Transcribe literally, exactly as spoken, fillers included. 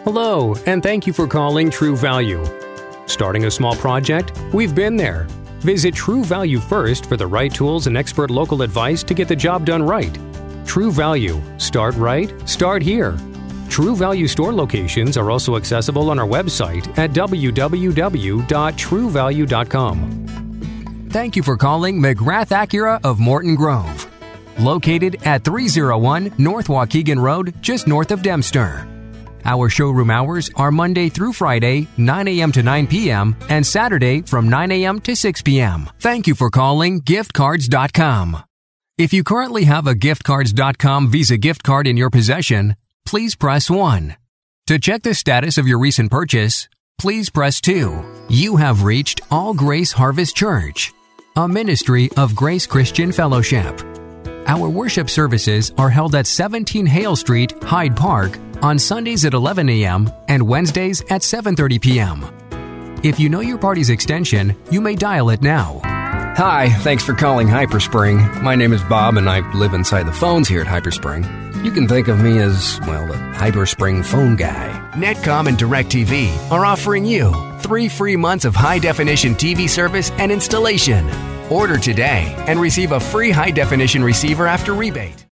Hello, and thank you for calling True Value. Starting a small project? We've been there. Visit True Value first for the right tools and expert local advice to get the job done right. True Value. Start right, start here. True Value store locations are also accessible on our website at w w w dot true value dot com. Thank you for calling McGrath Acura of Morton Grove. Located at three oh one North Waukegan Road, just north of Dempster. Our showroom hours are Monday through Friday, nine a.m. to nine p.m. and Saturday from nine a.m. to six p.m. Thank you for calling gift cards dot com. If you currently have a gift cards dot com Visa gift card in your possession, please press one. To check the status of your recent purchase, please press two. You have reached All Grace Harvest Church, a ministry of Grace Christian Fellowship. Our worship services are held at seventeen Hale Street, Hyde Park, on Sundays at eleven a.m. and Wednesdays at seven thirty p.m. If you know your party's extension, you may dial it now. Hi, thanks for calling HyperSpring. My name is Bob and I live inside the phones here at HyperSpring. You can think of me as, well, the HyperSpring phone guy. Netcom and DirecTV are offering you three free months of high-definition T V service and installation. Order today and receive a free high-definition receiver after rebate.